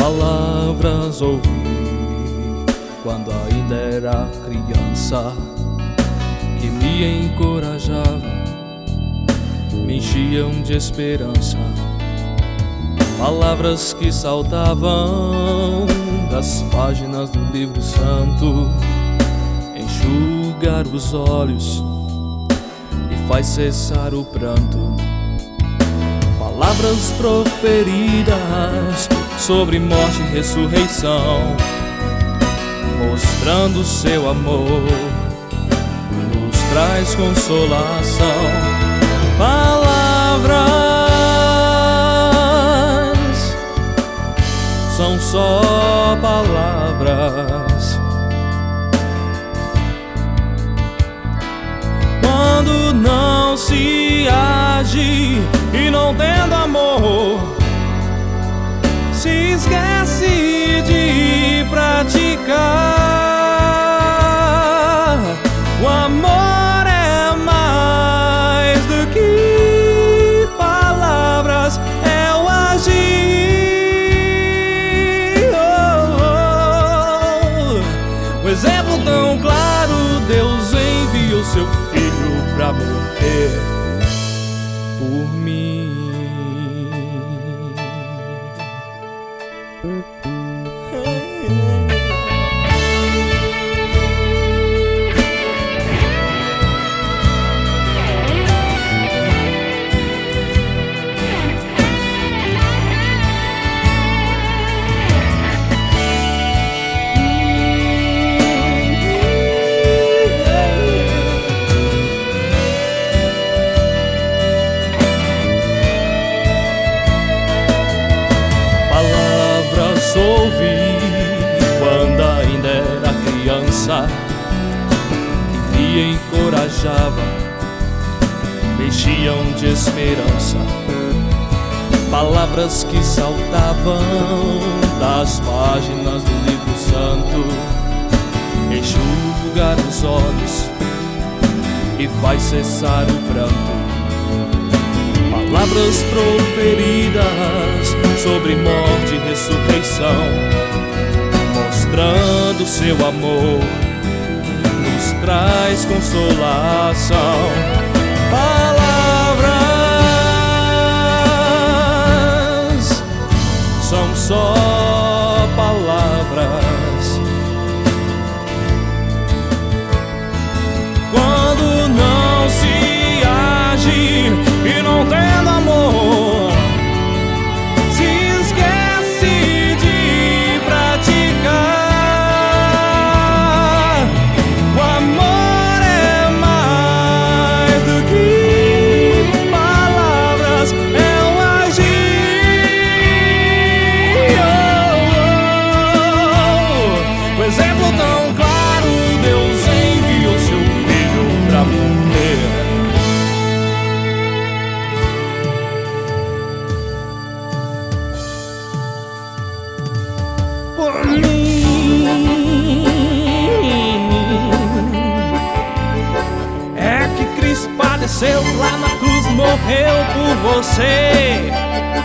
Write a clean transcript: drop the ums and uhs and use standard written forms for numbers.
Palavras ouvi quando ainda era criança, que me encorajavam, me enchiam de esperança. Palavras que saltavam das páginas do livro santo, enxugar os olhos e faz cessar o pranto. Palavras proferidas sobre morte e ressurreição, mostrando seu amor, nos traz consolação. Palavras são só palavras. Quando não se age e não tendo amor, se esquece de praticar. O amor é mais do que palavras, é o agir. O exemplo tão claro, Deus enviou seu filho pra morrer por mim. Ouvi quando ainda era criança, que me encorajava, me enchiam de esperança. Palavras que saltavam das páginas do livro santo, enxugar os olhos e faz cessar o pranto. Palavras proferidas sobre morte e ressurreição, mostrando seu amor, nos traz consolação. Palavras são só palavras. Quando não se age e não tendo amor, se esquece de praticar. O amor é mais do que palavras, é o agir. O exemplo tão claro, Deus enviou seu filho pra morrer por mim. É que Cristo padeceu lá na cruz, morreu por você.